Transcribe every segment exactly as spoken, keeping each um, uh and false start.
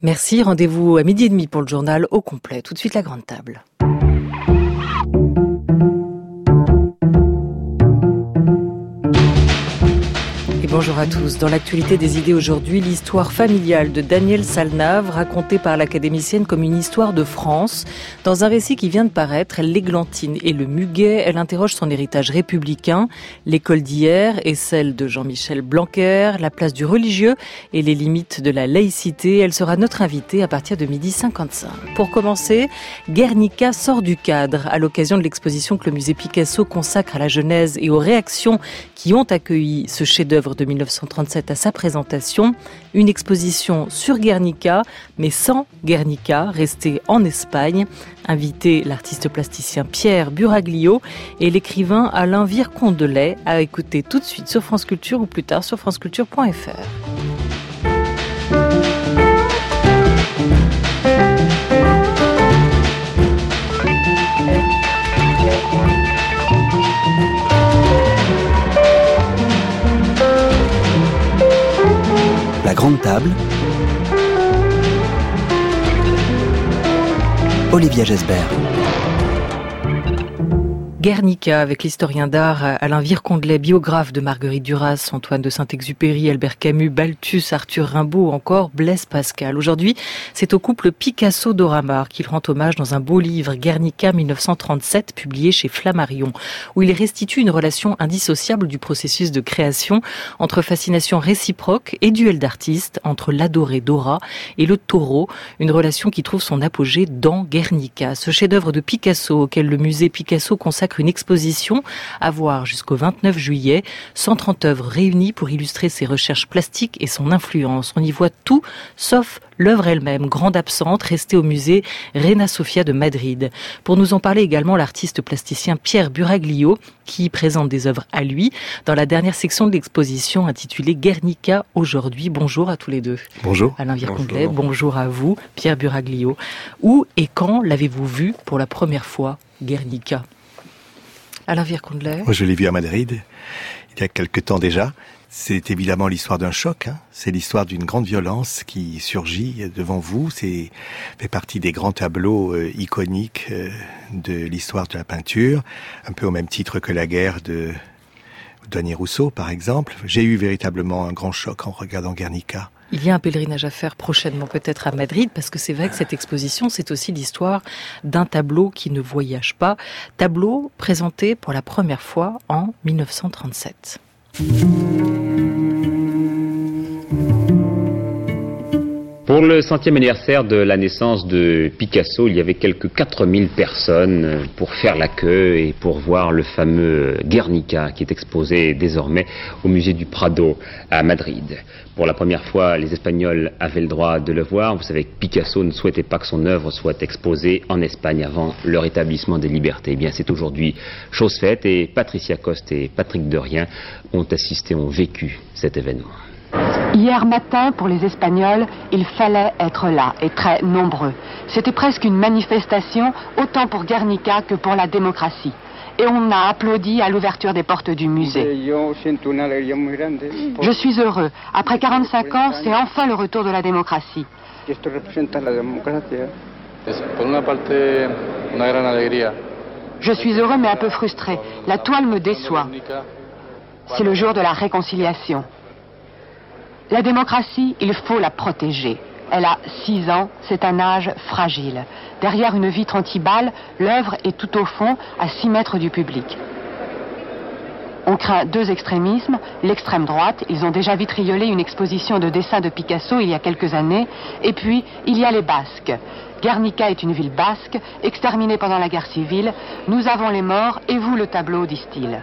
Merci, rendez-vous à midi et demi pour le journal au complet. Tout de suite la grande table. Bonjour à tous. Dans l'actualité des idées aujourd'hui, l'histoire familiale de Danielle Salnave, racontée par l'académicienne comme une histoire de France. Dans un récit qui vient de paraître, L'Églantine et le Muguet, elle interroge son héritage républicain, l'école d'hier et celle de Jean-Michel Blanquer, la place du religieux et les limites de la laïcité. Elle sera notre invitée à partir de midi cinquante-cinq. Pour commencer, Guernica sort du cadre à l'occasion de l'exposition que le musée Picasso consacre à la Genèse et aux réactions qui ont accueilli ce chef-d'œuvre de mille neuf cent trente-sept à sa présentation. Une exposition sur Guernica, mais sans Guernica, restée en Espagne. Invité l'artiste plasticien Pierre Buraglio et l'écrivain Alain Vircondelet, à écouter tout de suite sur France Culture ou plus tard sur franceculture point f r. La grande table. Olivia Gesbert. Guernica, avec l'historien d'art Alain Vircondelet, biographe de Marguerite Duras, Antoine de Saint-Exupéry, Albert Camus, Balthus, Arthur Rimbaud ou encore Blaise Pascal. Aujourd'hui, c'est au couple Picasso-Doramar qu'il rend hommage dans un beau livre, Guernica mille neuf cent trente-sept, publié chez Flammarion, où il restitue une relation indissociable du processus de création entre fascination réciproque et duel d'artistes entre l'adoré Dora et le taureau, une relation qui trouve son apogée dans Guernica, ce chef-d'œuvre de Picasso auquel le musée Picasso consacre une exposition à voir jusqu'au vingt-neuf juillet, cent trente œuvres réunies pour illustrer ses recherches plastiques et son influence. On y voit tout, sauf l'œuvre elle-même, grande absente, restée au musée Reina Sofia de Madrid. Pour nous en parler également, l'artiste plasticien Pierre Buraglio, qui présente des œuvres à lui dans la dernière section de l'exposition intitulée Guernica aujourd'hui. Bonjour à tous les deux. Bonjour. Alain Vircondelet, bonjour. bonjour à vous. Pierre Buraglio. Où et quand l'avez-vous vu pour la première fois, Guernica ? Alain Vircondelet. Moi, je l'ai vu à Madrid, il y a quelque temps déjà. C'est évidemment l'histoire d'un choc, hein. C'est l'histoire d'une grande violence qui surgit devant vous. C'est fait partie des grands tableaux euh, iconiques euh, de l'histoire de la peinture, un peu au même titre que la guerre de Denis Rousseau, par exemple. J'ai eu véritablement un grand choc en regardant Guernica. Il y a un pèlerinage à faire prochainement peut-être à Madrid, parce que c'est vrai que cette exposition, c'est aussi l'histoire d'un tableau qui ne voyage pas. Tableau présenté pour la première fois en mille neuf cent trente-sept. Pour le centième anniversaire de la naissance de Picasso, il y avait quelques quatre mille personnes pour faire la queue et pour voir le fameux Guernica qui est exposé désormais au musée du Prado à Madrid. Pour la première fois, les Espagnols avaient le droit de le voir. Vous savez que Picasso ne souhaitait pas que son œuvre soit exposée en Espagne avant le rétablissement des libertés. Eh bien, c'est aujourd'hui chose faite et Patricia Coste et Patrick Derrien ont assisté, ont vécu cet événement. Hier matin, pour les Espagnols, il fallait être là, et très nombreux. C'était presque une manifestation, autant pour Guernica que pour la démocratie. Et on a applaudi à l'ouverture des portes du musée. Je suis heureux. Après quarante-cinq ans, c'est enfin le retour de la démocratie. Je suis heureux mais un peu frustré. La toile me déçoit. C'est le jour de la réconciliation. La démocratie, il faut la protéger. Elle a six ans, c'est un âge fragile. Derrière une vitre anti-balles, l'œuvre est tout au fond, à six mètres du public. On craint deux extrémismes. L'extrême droite, ils ont déjà vitriolé une exposition de dessins de Picasso il y a quelques années. Et puis, il y a les Basques. Guernica est une ville basque, exterminée pendant la guerre civile. Nous avons les morts, et vous le tableau, disent-ils.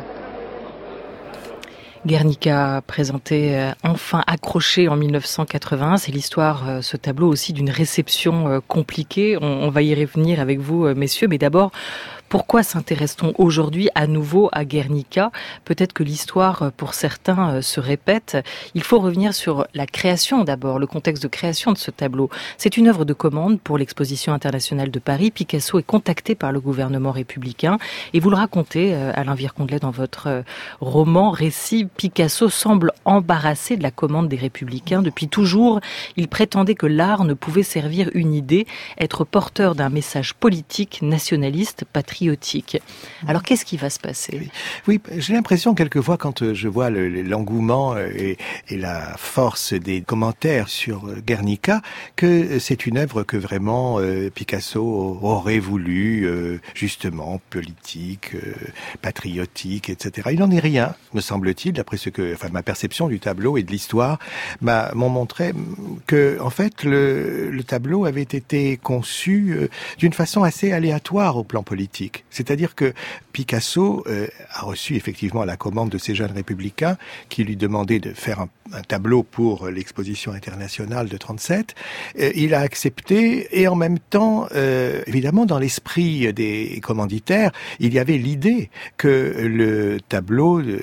Guernica, présenté euh, enfin accroché en mille neuf cent quatre-vingt-un, c'est l'histoire, euh, ce tableau aussi, d'une réception euh, compliquée. On, on va y revenir avec vous, euh, messieurs, mais d'abord, Pourquoi s'intéresse-t-on aujourd'hui à nouveau à Guernica ? Peut-être que l'histoire, pour certains, se répète. Il faut revenir sur la création d'abord, le contexte de création de ce tableau. C'est une œuvre de commande pour l'exposition internationale de Paris. Picasso est contacté par le gouvernement républicain et vous le racontez, Alain Vircondelet, dans votre roman, récit. Picasso semble embarrassé de la commande des républicains. Depuis toujours, il prétendait que l'art ne pouvait servir une idée, être porteur d'un message politique, nationaliste, patriotique. Alors qu'est-ce qui va se passer ? Oui, oui, j'ai l'impression quelquefois quand je vois le, l'engouement et, et la force des commentaires sur Guernica que c'est une œuvre que vraiment euh, Picasso aurait voulu euh, justement politique, euh, patriotique, et cetera. Il n'en est rien, me semble-t-il, d'après ce que, enfin, ma perception du tableau et de l'histoire m'a m'ont montré que, en fait, le, le tableau avait été conçu euh, d'une façon assez aléatoire au plan politique. C'est-à-dire que Picasso euh, a reçu effectivement la commande de ces jeunes républicains qui lui demandaient de faire un, un tableau pour l'exposition internationale de trente-sept. Euh, il a accepté et en même temps, euh, évidemment, dans l'esprit des commanditaires, il y avait l'idée que le tableau euh,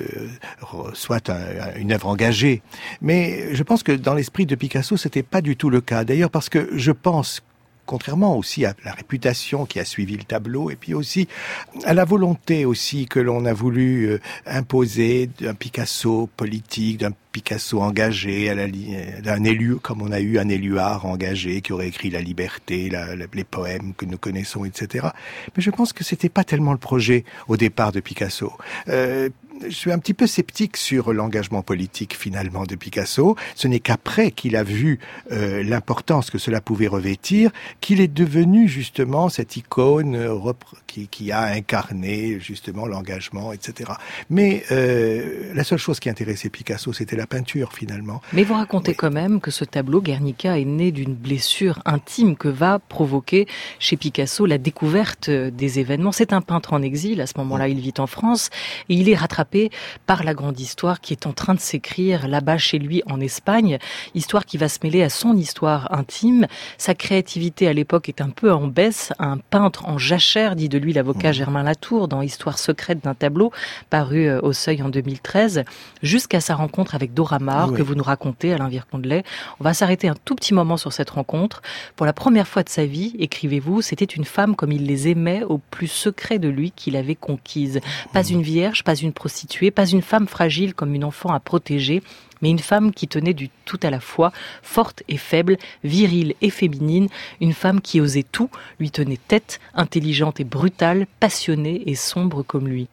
soit un, une œuvre engagée. Mais je pense que dans l'esprit de Picasso, c'était pas du tout le cas. D'ailleurs, parce que je pense contrairement aussi à la réputation qui a suivi le tableau, et puis aussi à la volonté aussi que l'on a voulu euh, imposer d'un Picasso politique, d'un Picasso engagé, à la, d'un élu, comme on a eu un Éluard engagé qui aurait écrit La Liberté, la, la, les poèmes que nous connaissons, et cetera. Mais je pense que c'était pas tellement le projet au départ de Picasso. Euh, Je suis un petit peu sceptique sur l'engagement politique finalement de Picasso. Ce n'est qu'après qu'il a vu euh, l'importance que cela pouvait revêtir qu'il est devenu justement cette icône euh, qui, qui a incarné justement l'engagement, et cetera. Mais euh, la seule chose qui intéressait Picasso, c'était la peinture finalement. Mais vous racontez oui. quand même que ce tableau, Guernica, est né d'une blessure intime que va provoquer chez Picasso la découverte des événements. C'est un peintre en exil, à ce moment-là il vit en France, et il est rattrapé par la grande histoire qui est en train de s'écrire là-bas chez lui en Espagne, histoire qui va se mêler à son histoire intime. Sa créativité à l'époque est un peu en baisse, un peintre en jachère, dit de lui l'avocat mmh. Germain Latour dans Histoire secrète d'un tableau, paru au Seuil en deux mille treize, jusqu'à sa rencontre avec Dora Maar, oui. que vous nous racontez, Alain Vircondelet. On va s'arrêter un tout petit moment sur cette rencontre. Pour la première fois de sa vie, écrivez-vous, c'était une femme comme il les aimait au plus secret de lui qu'il avait conquise. Pas une vierge, pas une prostituée, pas une femme fragile comme une enfant à protéger, mais une femme qui tenait du tout à la fois, forte et faible, virile et féminine, une femme qui osait tout, lui tenait tête, intelligente et brutale, passionnée et sombre comme lui.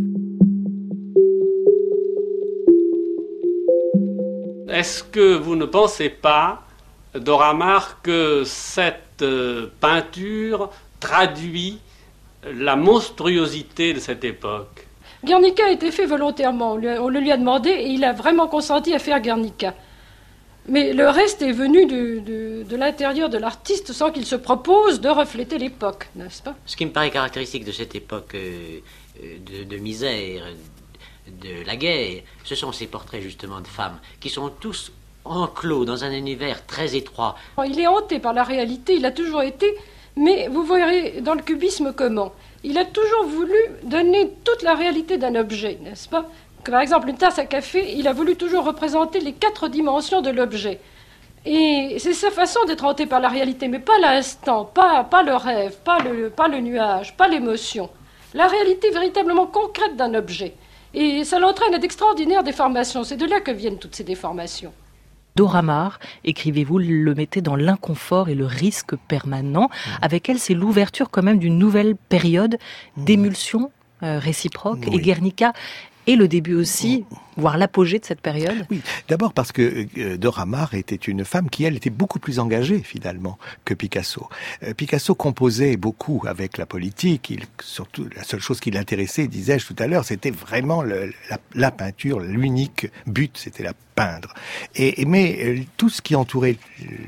Est-ce que vous ne pensez pas, Dora Maar, que cette euh, peinture traduit la monstruosité de cette époque ? Guernica a été fait volontairement, on, lui a, on le lui a demandé et il a vraiment consenti à faire Guernica. Mais le reste est venu de, de, de l'intérieur de l'artiste sans qu'il se propose de refléter l'époque, n'est-ce pas ? Ce qui me paraît caractéristique de cette époque euh, de, de misère, de la guerre, ce sont ces portraits justement de femmes qui sont tous enclos dans un univers très étroit. Il est hanté par la réalité, il a toujours été, mais vous verrez dans le cubisme comment. Il a toujours voulu donner toute la réalité d'un objet, n'est-ce pas ? Que, par exemple, une tasse à café, il a voulu toujours représenter les quatre dimensions de l'objet. Et c'est sa façon d'être hanté par la réalité, mais pas l'instant, pas, pas le rêve, pas le, pas le nuage, pas l'émotion. La réalité véritablement concrète d'un objet. Et ça l'entraîne d'extraordinaires déformations. C'est de là que viennent toutes ces déformations. Dora Maar, écrivez-vous, le mettez dans l'inconfort et le risque permanent. Mmh. Avec elle, c'est l'ouverture quand même d'une nouvelle période d'émulsion euh, réciproque. Oui. Et Guernica est le début aussi, voire l'apogée de cette période. Oui, d'abord parce que euh, Dora Maar était une femme qui, elle, était beaucoup plus engagée, finalement, que Picasso. Euh, Picasso composait beaucoup avec la politique. Il, surtout, la seule chose qui l'intéressait, disais-je tout à l'heure, c'était vraiment le, la, la peinture. L'unique but, c'était la peindre. Et, et mais euh, tout ce qui entourait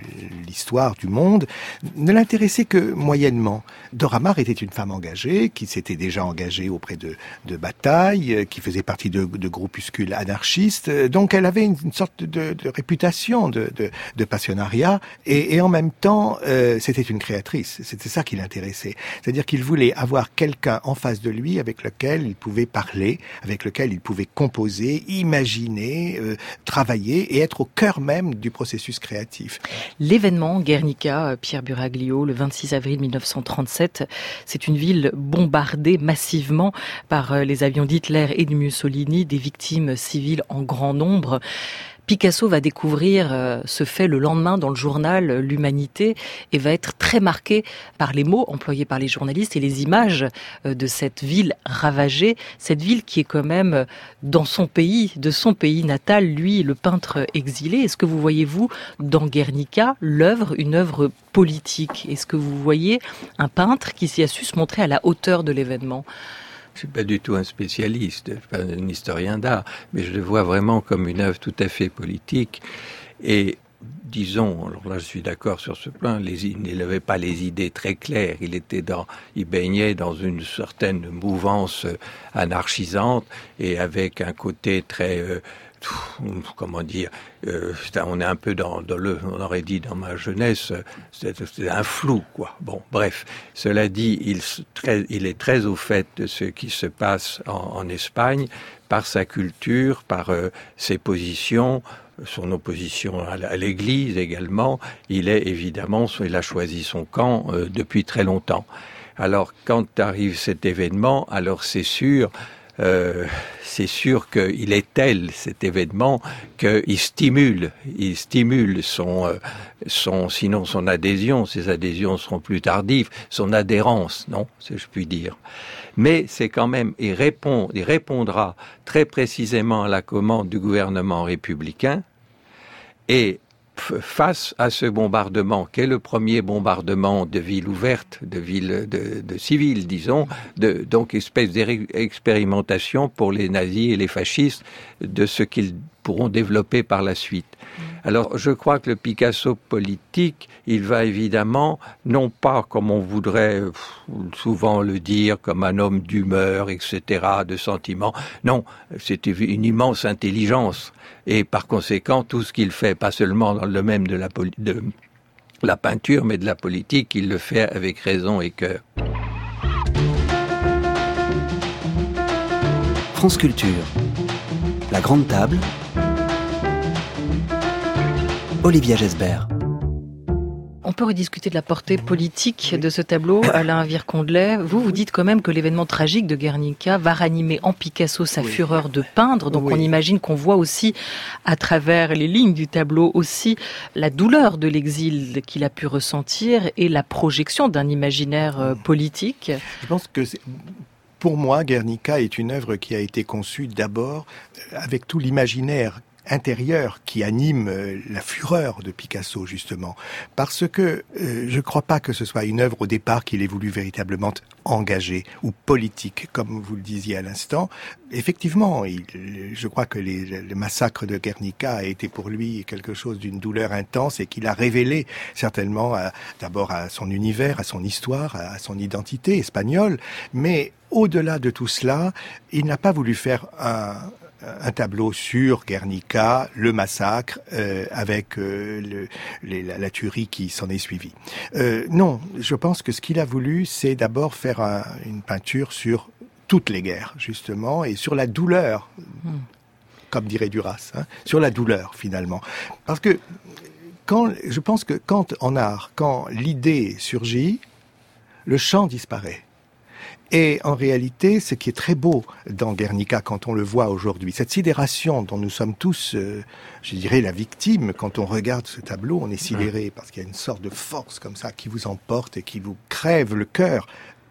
l'histoire du monde, ne l'intéressait que moyennement. Dora Maar était une femme engagée, qui s'était déjà engagée auprès de, de batailles, qui faisait partie de, de groupuscules anarchistes, donc elle avait une, une sorte de, de réputation de, de, de passionnariat, et, et en même temps, euh, c'était une créatrice. C'était ça qui l'intéressait. C'est-à-dire qu'il voulait avoir quelqu'un en face de lui avec lequel il pouvait parler, avec lequel il pouvait composer, imaginer, euh, travailler et être au cœur même du processus créatif. L'événement Guernica, Pierre Buraglio, le vingt-six avril mille neuf cent trente-sept, c'est une ville bombardée massivement par les avions d'Hitler et de Mussolini, des victimes civiles en grand nombre. Picasso va découvrir euh, ce fait le lendemain dans le journal L'Humanité et va être très marqué par les mots employés par les journalistes et les images euh, de cette ville ravagée, cette ville qui est quand même euh, dans son pays, de son pays natal, lui, le peintre exilé. Est-ce que vous voyez, vous, dans Guernica, l'œuvre, une œuvre politique? Est-ce que vous voyez un peintre qui s'y a su se montrer à la hauteur de l'événement? Je ne suis pas du tout un spécialiste, je ne suis pas un historien d'art, mais je le vois vraiment comme une œuvre tout à fait politique. Et disons, alors là je suis d'accord sur ce plan, les, il n'avait pas les idées très claires, il était dans, il baignait dans une certaine mouvance anarchisante et avec un côté très... Euh, comment dire, euh, on est un peu dans, dans le, on aurait dit dans ma jeunesse, c'est, c'est un flou, quoi. Bon, bref. Cela dit, il, très, il est très au fait de ce qui se passe en, en Espagne par sa culture, par euh, ses positions, son opposition à, à l'Église également. Il est évidemment, il a choisi son camp euh, depuis très longtemps. Alors, quand arrive cet événement, alors c'est sûr. Euh, c'est sûr qu'il est tel, cet événement, qu'il stimule, il stimule son, euh, son, sinon son adhésion, ses adhésions seront plus tardives, son adhérence, non, si je puis dire. Mais c'est quand même, il répond, il répondra très précisément à la commande du gouvernement républicain et face à ce bombardement, qui est le premier bombardement de villes ouvertes, de villes de, de civiles, disons, de, donc espèce d'expérimentation pour les nazis et les fascistes de ce qu'ils pourront développer par la suite. Alors, je crois que le Picasso politique, il va évidemment, non pas comme on voudrait souvent le dire, comme un homme d'humeur, et cetera, de sentiments. Non, c'est une immense intelligence. Et par conséquent, tout ce qu'il fait, pas seulement dans le domaine de la, poli- de la peinture, mais de la politique, il le fait avec raison et cœur. France Culture. La Grande Table. Olivia Gesbert. On peut rediscuter de la portée politique de ce tableau, Alain Vircondelet. Vous, vous dites quand même que l'événement tragique de Guernica va ranimer en Picasso sa oui. fureur de peindre. Donc oui. on imagine qu'on voit aussi, à travers les lignes du tableau, aussi la douleur de l'exil qu'il a pu ressentir et la projection d'un imaginaire politique. Je pense que c'est... Pour moi, Guernica est une œuvre qui a été conçue d'abord avec tout l'imaginaire intérieur qui anime la fureur de Picasso, justement. Parce que euh, je ne crois pas que ce soit une œuvre au départ qu'il ait voulu véritablement engager ou politique, comme vous le disiez à l'instant. Effectivement, il, je crois que les, le massacre de Guernica a été pour lui quelque chose d'une douleur intense et qu'il a révélé certainement à, d'abord à son univers, à son histoire, à son identité espagnole. Mais au-delà de tout cela, il n'a pas voulu faire un... un tableau sur Guernica, le massacre, euh, avec euh, le, les, la, la tuerie qui s'en est suivie. Euh, non, je pense que ce qu'il a voulu, c'est d'abord faire un, une peinture sur toutes les guerres, justement, et sur la douleur, mmh. comme dirait Duras, hein, sur la douleur, finalement. Parce que quand, je pense que quand en art, quand l'idée surgit, le champ disparaît. Et en réalité, ce qui est très beau dans Guernica, quand on le voit aujourd'hui, cette sidération dont nous sommes tous, euh, je dirais, la victime, quand on regarde ce tableau, on est sidéré parce qu'il y a une sorte de force comme ça qui vous emporte et qui vous crève le cœur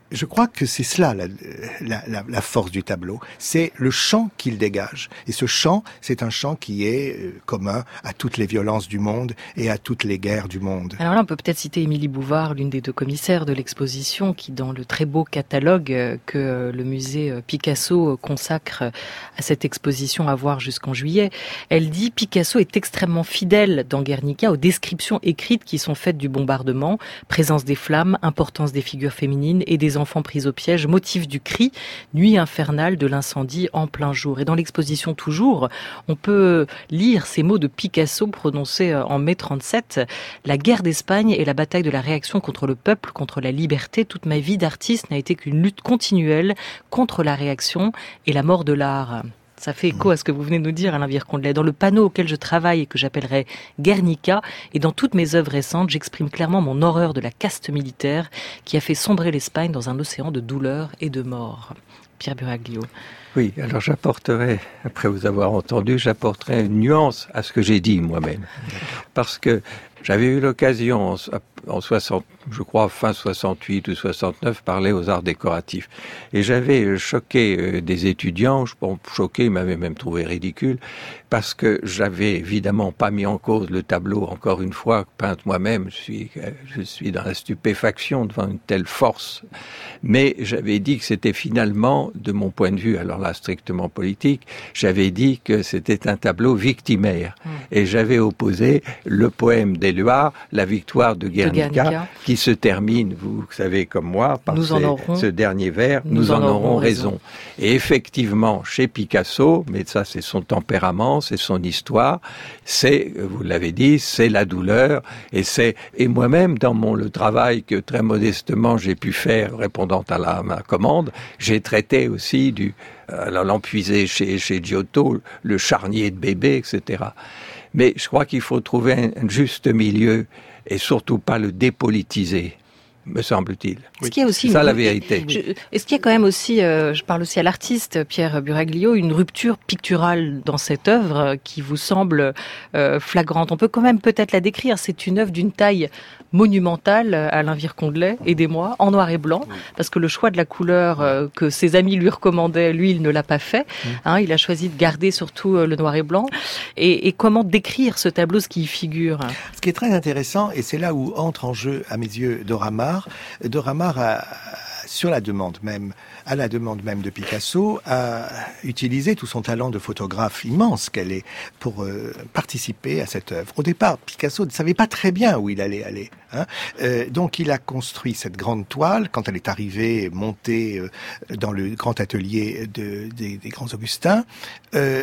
Je crois que c'est cela la, la, la, la force du tableau, c'est le champ qu'il dégage. Et ce champ, c'est un champ qui est euh, commun à toutes les violences du monde et à toutes les guerres du monde. Alors là, on peut peut-être citer Émilie Bouvard, l'une des deux commissaires de l'exposition, qui dans le très beau catalogue euh, que le musée Picasso consacre à cette exposition à voir jusqu'en juillet, elle dit « Picasso est extrêmement fidèle dans Guernica aux descriptions écrites qui sont faites du bombardement, présence des flammes, importance des figures féminines et des enfants pris au piège, motif du cri, nuit infernale de l'incendie en plein jour. » Et dans l'exposition toujours, on peut lire ces mots de Picasso prononcés en mai trente-sept. « La guerre d'Espagne et la bataille de la réaction contre le peuple, contre la liberté, toute ma vie d'artiste n'a été qu'une lutte continuelle contre la réaction et la mort de l'art. » Ça fait écho à ce que vous venez de nous dire, Alain Viercondelet. Dans le panneau auquel je travaille et que j'appellerai Guernica, et dans toutes mes œuvres récentes, j'exprime clairement mon horreur de la caste militaire qui a fait sombrer l'Espagne dans un océan de douleur et de mort. Pierre Buraglio. Oui, alors j'apporterai, après vous avoir entendu, j'apporterai une nuance à ce que j'ai dit moi-même. Parce que j'avais eu l'occasion en, en soixante, je crois fin soixante-huit ou soixante-neuf, parler aux arts décoratifs. Et j'avais choqué euh, des étudiants, je bon, choqué, ils m'avaient même trouvé ridicule, parce que j'avais évidemment pas mis en cause le tableau, encore une fois, peinte moi-même, je suis, je suis dans la stupéfaction devant une telle force. Mais j'avais dit que c'était finalement, de mon point de vue, alors là strictement politique, j'avais dit que c'était un tableau victimaire. Mmh. Et j'avais opposé le poème d'Éluard, La victoire de Guernica, de Guernica, qui se termine, vous savez comme moi, par ces, aurons, ce dernier vers, nous, nous en, en aurons, aurons raison. raison. Et effectivement, chez Picasso, mais ça c'est son tempérament, c'est son histoire, c'est, vous l'avez dit, c'est la douleur, et c'est, et moi-même, dans mon, le travail que très modestement j'ai pu faire, répondant à, la, à ma commande, j'ai traité aussi du, alors l'empuisé chez, chez Giotto, le charnier de bébé, et cetera. Mais je crois qu'il faut trouver un, un juste milieu et surtout pas le dépolitiser, me semble-t-il. Est-ce qu'il y a aussi c'est ça une... la vérité. Je... Est-ce qu'il y a quand même aussi, euh, je parle aussi à l'artiste Pierre Buraglio, une rupture picturale dans cette œuvre qui vous semble euh, flagrante? On peut quand même peut-être la décrire. C'est une œuvre d'une taille monumentale, Alain Viercondelet, aidez-moi, en noir et blanc, parce que le choix de la couleur euh, que ses amis lui recommandaient, lui, il ne l'a pas fait. Hein, il a choisi de garder surtout euh, le noir et blanc. Et, et comment décrire ce tableau, ce qui y figure? Ce qui est très intéressant, et c'est là où entre en jeu, à mes yeux, Dora Maar. Dora Maar a, sur la demande même, à la demande même de Picasso, a utilisé tout son talent de photographe immense qu'elle est pour euh, participer à cette œuvre. Au départ, Picasso ne savait pas très bien où il allait aller. Hein. Euh, donc il a construit cette grande toile quand elle est arrivée, montée euh, dans le grand atelier de, des, des grands Augustins. Euh,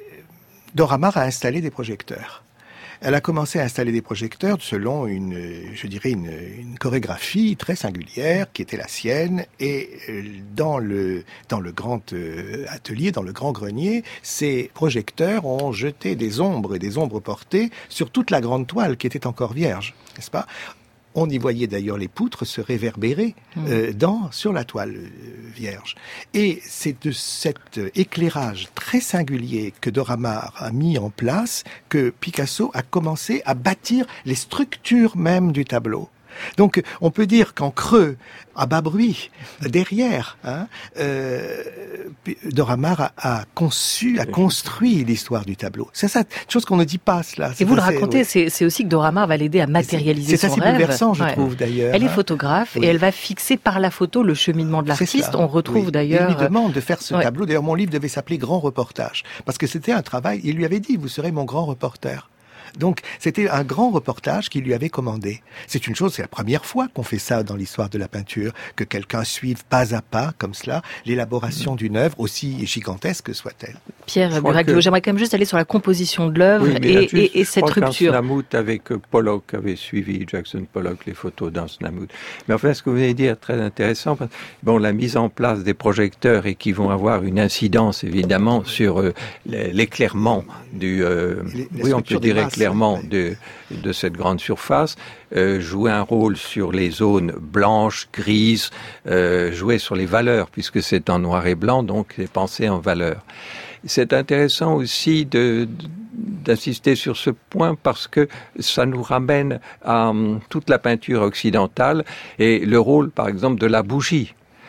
Dora Maar a installé des projecteurs. Elle a commencé à installer des projecteurs selon une, je dirais, une, une chorégraphie très singulière qui était la sienne. Et dans le, dans le grand atelier, dans le grand grenier, ces projecteurs ont jeté des ombres et des ombres portées sur toute la grande toile qui était encore vierge, n'est-ce pas ? On y voyait d'ailleurs les poutres se réverbérer euh, dans, sur la toile euh, vierge. Et c'est de cet éclairage très singulier que Dora Maar a mis en place que Picasso a commencé à bâtir les structures même du tableau. Donc, on peut dire qu'en creux, à bas bruit, derrière, hein, euh, Dora Maar a, a conçu, a construit l'histoire du tableau. C'est ça, chose qu'on ne dit pas, cela. Et vous le racontez, oui. c'est, c'est aussi que Dora Maar va l'aider à matérialiser son rêve. C'est assez bouleversant, je ouais. trouve, d'ailleurs. Elle hein. est photographe oui. et elle va fixer par la photo le cheminement de l'artiste. On retrouve oui. d'ailleurs... Il lui demande de faire ce ouais. tableau. D'ailleurs, mon livre devait s'appeler Grand Reportage. Parce que c'était un travail, il lui avait dit, vous serez mon grand reporter. Donc, c'était un grand reportage qu'il lui avait commandé. C'est une chose, c'est la première fois qu'on fait ça dans l'histoire de la peinture, que quelqu'un suive pas à pas, comme cela, l'élaboration mmh. d'une œuvre, aussi gigantesque que soit-elle. Pierre Buraglio, que... j'aimerais quand même juste aller sur la composition de l'œuvre oui, et, juste, et, et cette rupture. Je crois qu'Ansnamout, avec Pollock, avait suivi Jackson Pollock, les photos d'Ansnamout. Mais enfin, ce que vous venez de dire est très intéressant. Bon, la mise en place des projecteurs et qui vont avoir une incidence, évidemment, sur euh, l'éclairement du... Euh, les, les oui, on peut dire éclairement. Clairement de, de cette grande surface, euh, jouer un rôle sur les zones blanches, grises, euh, jouer sur les valeurs, puisque c'est en noir et blanc, donc c'est pensé en valeurs. C'est intéressant aussi de, d'insister sur ce point parce que ça nous ramène à um, toute la peinture occidentale et le rôle, par exemple, de la bougie.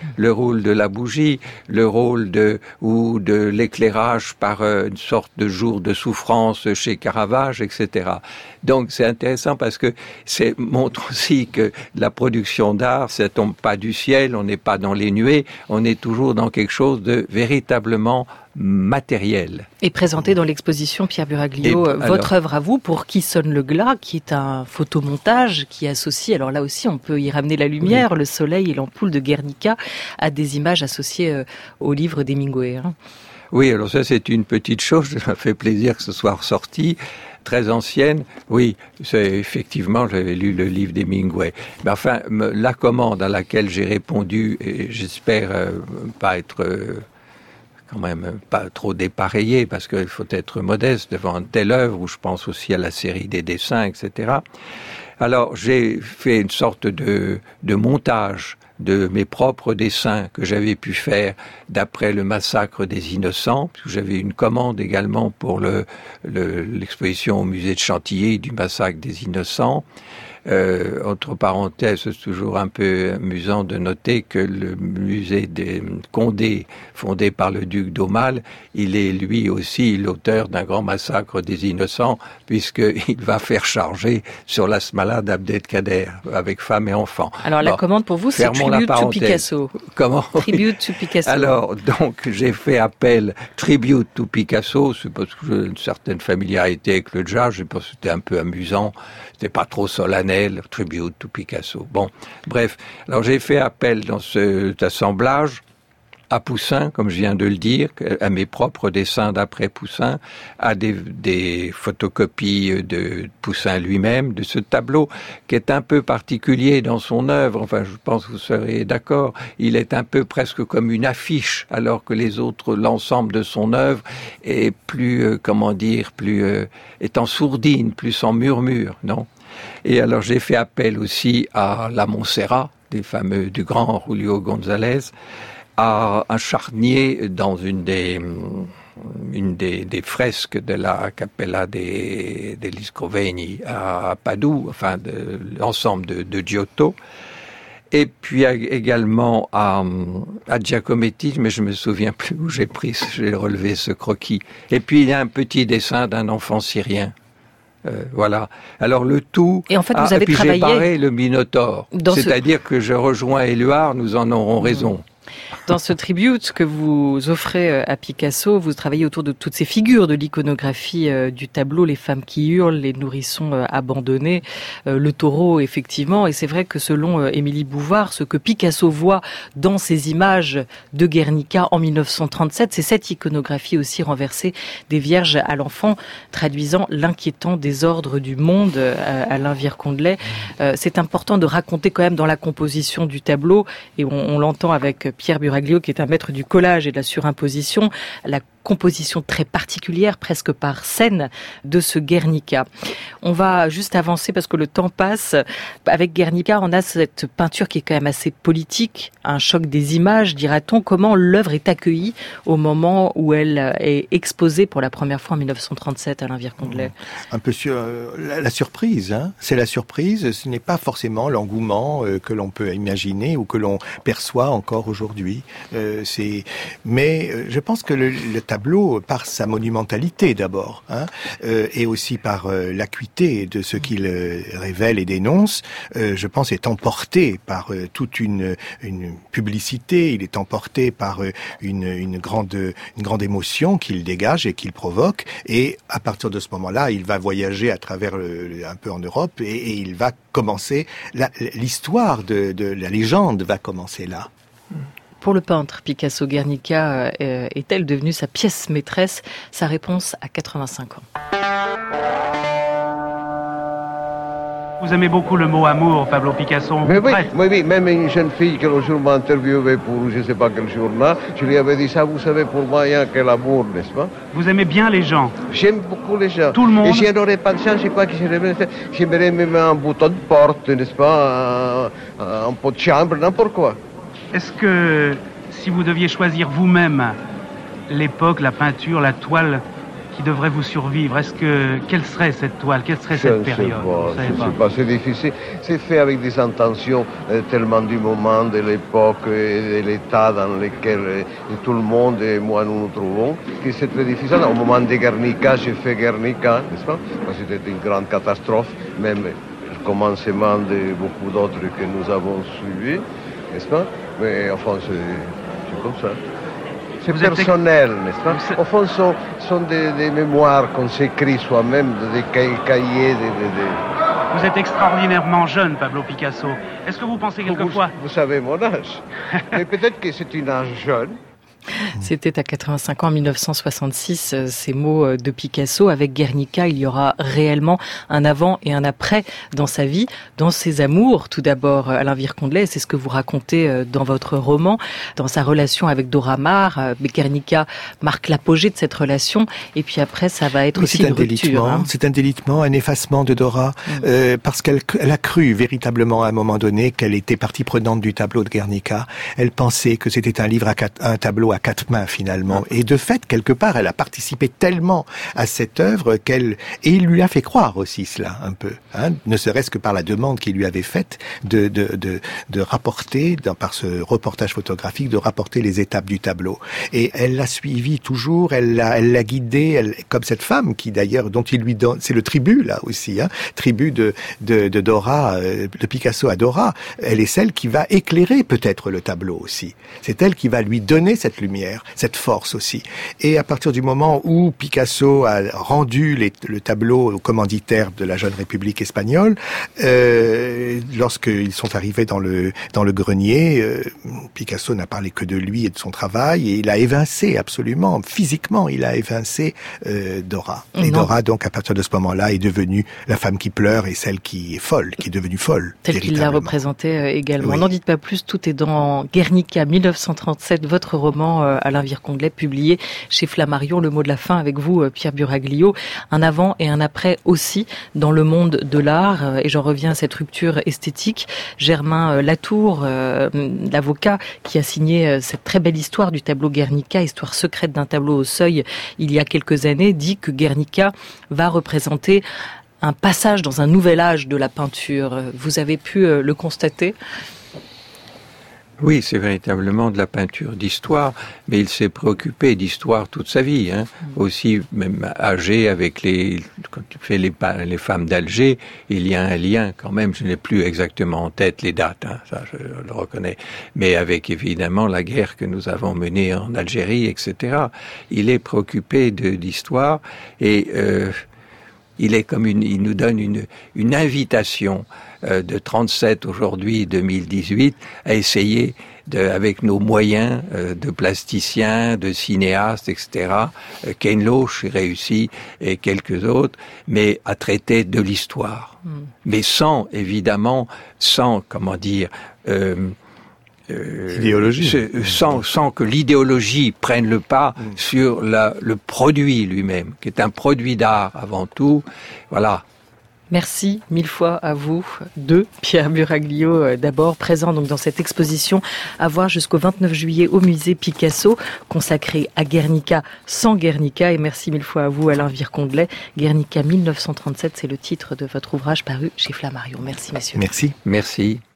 le rôle de la bougie, le rôle de ou de l'éclairage par euh, une sorte de jour de souffrance chez Caravage, et cetera. Donc c'est intéressant parce que c'est montre aussi que la production d'art, ça tombe pas du ciel, on n'est pas dans les nuées, on est toujours dans quelque chose de véritablement matériel. Et présenté dans l'exposition Pierre Buraglio, Et, votre alors, œuvre à vous pour Qui sonne le glas, qui est un photomontage qui associe, alors là aussi on peut y ramener la lumière, oui. le soleil et l'ampoule de Guernica à des images associées euh, au livre d'Hemingway. Hein. Oui, alors ça c'est une petite chose, ça m'a fait plaisir que ce soit ressorti. Très ancienne, oui, c'est effectivement, j'avais lu le livre d'Hemingway. Mais enfin, me, la commande à laquelle j'ai répondu, et j'espère euh, pas être euh, quand même pas trop dépareillé, parce qu'il faut être modeste devant une telle œuvre, où je pense aussi à la série des dessins, et cetera. Alors, j'ai fait une sorte de, de montage de mes propres dessins que j'avais pu faire d'après le massacre des Innocents, parce que j'avais une commande également pour le, le, l'exposition au musée de Chantilly du massacre des Innocents. Euh, entre parenthèses, c'est toujours un peu amusant de noter que le musée des Condé, fondé par le duc d'Aumale, il est lui aussi l'auteur d'un grand massacre des Innocents, puisqu'il va faire charger sur la Smala d'Abdelkader, avec femmes et enfants. Alors la bon, commande pour vous, c'est Tribute to Picasso. Comment? Tribute to Picasso. Alors, donc, j'ai fait appel Tribute to Picasso, c'est parce que j'ai une certaine familiarité avec le jazz, je pense que c'était un peu amusant, c'était pas trop solennel. Tribute to Picasso. Bon, bref. Alors j'ai fait appel dans cet assemblage à Poussin, comme je viens de le dire, à mes propres dessins d'après Poussin, à des, des photocopies de Poussin lui-même, de ce tableau qui est un peu particulier dans son œuvre. Enfin, je pense que vous serez d'accord. Il est un peu presque comme une affiche, alors que les autres, l'ensemble de son œuvre est plus, euh, comment dire, plus, euh, est en sourdine, plus en murmure, non? Et alors j'ai fait appel aussi à la Montserrat, des fameux, du grand Julio González, à un charnier dans une des, une des, des fresques de la Cappella degli Scrovegni à Padoue, enfin de l'ensemble de, de Giotto. Et puis également à, à Giacometti, mais je me souviens plus où j'ai pris, j'ai relevé ce croquis. Et puis il y a un petit dessin d'un enfant syrien. Euh, voilà. Alors le tout. Et en fait, ah, vous avez et puis travaillé. J'ai barré le Minotaure. C'est-à-dire ce... que je rejoins Éluard, nous en aurons mmh. raison. Dans ce tribute que vous offrez à Picasso, vous travaillez autour de toutes ces figures de l'iconographie euh, du tableau, les femmes qui hurlent, les nourrissons euh, abandonnés, euh, le taureau effectivement. Et c'est vrai que selon euh, Émilie Bouvard, ce que Picasso voit dans ces images de Guernica en mille neuf cent trente-sept, c'est cette iconographie aussi renversée des Vierges à l'enfant, traduisant l'inquiétant désordre du monde euh, Alain Viercondelet. Euh, c'est important de raconter quand même dans la composition du tableau, et on, on l'entend avec Pierre Buraglio, qui est un maître du collage et de la surimposition, la composition très particulière, presque par scène, de ce Guernica. On va juste avancer parce que le temps passe. Avec Guernica, on a cette peinture qui est quand même assez politique, un choc des images, dira-t-on. Comment l'œuvre est accueillie au moment où elle est exposée pour la première fois en mille neuf cent trente-sept, Alain Viercondelet? Un peu sur la, la surprise, hein. C'est la surprise, ce n'est pas forcément l'engouement euh, que l'on peut imaginer ou que l'on perçoit encore aujourd'hui. Euh, c'est, mais euh, je pense que le, le tableau, par sa monumentalité d'abord, hein, euh, et aussi par euh, l'acuité de ce qu'il euh, révèle et dénonce, euh, je pense est emporté par euh, toute une, une publicité, il est emporté par euh, une, une, grande, une grande émotion qu'il dégage et qu'il provoque, et à partir de ce moment-là, il va voyager à travers le, un peu en Europe, et, et il va commencer, la, l'histoire de, de la légende va commencer là. Pour le peintre, Picasso, Guernica euh, est-elle devenue sa pièce maîtresse? Sa réponse à quatre-vingt-cinq ans. Vous aimez beaucoup le mot amour, Pablo Picasso? Mais oui, oui, oui, même une jeune fille que l'autre jour m'a interviewé pour je ne sais pas quel journal, je lui avais dit ça, vous savez, pour moi, il n'y a que l'amour, n'est-ce pas? Vous aimez bien les gens? J'aime beaucoup les gens. Tout le monde? Et si je n'aurais pas de chance, je sais pas que j'aimerais, j'aimerais même un bouton de porte, n'est-ce pas? Un, un pot de chambre, n'importe quoi. Est-ce que, si vous deviez choisir vous-même l'époque, la peinture, la toile qui devrait vous survivre. Est-ce que quelle serait cette toile, quelle serait cette période? Je ne sais pas, c'est difficile. C'est fait avec des intentions euh, tellement du moment, de l'époque et de l'état dans lequel euh, tout le monde et moi nous nous trouvons, que c'est très difficile. Au moment de Guernica, j'ai fait Guernica, n'est-ce pas? C'était une grande catastrophe, même le commencement de beaucoup d'autres que nous avons suivis, n'est-ce pas? Mais enfin, c'est, c'est comme ça. C'est vous personnel, êtes... n'est-ce pas? Au fond, ce sont, sont des, des mémoires qu'on s'écrit soi-même, des cahiers, des, des, des... Vous êtes extraordinairement jeune, Pablo Picasso. Est-ce que vous pensez quelquefois... Vous, vous savez mon âge. Mais peut-être que c'est un âge jeune. C'était à quatre-vingt-cinq ans, en mille neuf cent soixante-six, ces mots de Picasso. Avec Guernica, il y aura réellement un avant et un après dans sa vie, dans ses amours. Tout d'abord, Alain Vircondelet, c'est ce que vous racontez dans votre roman, dans sa relation avec Dora Maar. Guernica marque l'apogée de cette relation, et puis après, ça va être oui, aussi c'est une un rupture. Hein. C'est un délitement, un effacement de Dora, mmh. euh, parce qu'elle elle a cru véritablement à un moment donné qu'elle était partie prenante du tableau de Guernica. Elle pensait que c'était un livre à quatre, un tableau à quatre mains finalement. Et de fait, quelque part, elle a participé tellement à cette œuvre qu'elle... Et il lui a fait croire aussi cela, un peu. Hein, ne serait-ce que par la demande qu'il lui avait faite de, de, de, de rapporter, dans, par ce reportage photographique, de rapporter les étapes du tableau. Et elle l'a suivi toujours, elle l'a, elle l'a guidé, elle, comme cette femme qui d'ailleurs, dont il lui donne... C'est le tribut, là aussi, hein, tribut de, de, de Dora, euh, de Picasso à Dora. Elle est celle qui va éclairer peut-être le tableau aussi. C'est elle qui va lui donner cette lumière, cette force aussi. Et à partir du moment où Picasso a rendu les, le tableau au commanditaire de la jeune République espagnole, euh, lorsqu'ils sont arrivés dans le dans le grenier, euh, Picasso n'a parlé que de lui et de son travail, et il a évincé absolument, physiquement, il a évincé euh, Dora. Et non. Dora, donc, à partir de ce moment-là, est devenue la femme qui pleure et celle qui est folle, qui est devenue folle. Telle qu'il l'a représentée également. Oui. N'en dites pas plus, tout est dans Guernica, mille neuf cent trente-sept, votre roman, Alain Vircondelet, publié chez Flammarion. Le mot de la fin avec vous, Pierre Buraglio. Un avant et un après aussi dans le monde de l'art. Et j'en reviens à cette rupture esthétique. Germain Latour, euh, l'avocat qui a signé cette très belle histoire du tableau Guernica, histoire secrète d'un tableau au seuil il y a quelques années, dit que Guernica va représenter un passage dans un nouvel âge de la peinture. Vous avez pu le constater ? Oui, c'est véritablement de la peinture d'histoire, mais il s'est préoccupé d'histoire toute sa vie, hein. Mmh. Aussi, même âgé avec les, quand tu fais les, les femmes d'Alger, il y a un lien quand même, je n'ai plus exactement en tête les dates, hein, ça je le reconnais, mais avec évidemment la guerre que nous avons menée en Algérie, et cetera. Il est préoccupé de, d'histoire et euh, il est comme une, il nous donne une, une invitation de trente-sept aujourd'hui, deux mille dix-huit, à essayer, de, avec nos moyens euh, de plasticiens, de cinéastes, et cetera, euh, Ken Loach réussit et quelques autres, mais à traiter de l'histoire. Mm. Mais sans, évidemment, sans, comment dire... Euh, Euh, idéologie. Sans, sans que l'idéologie prenne le pas mmh. sur la, le produit lui-même, qui est un produit d'art avant tout. Voilà. Merci mille fois à vous deux, Pierre Buraglio, d'abord présent donc dans cette exposition à voir jusqu'au vingt-neuf juillet au musée Picasso, consacrée à Guernica sans Guernica. Et merci mille fois à vous, Alain Vircondelet. Guernica mille neuf cent trente-sept, c'est le titre de votre ouvrage paru chez Flammarion. Merci, messieurs. Merci. Merci.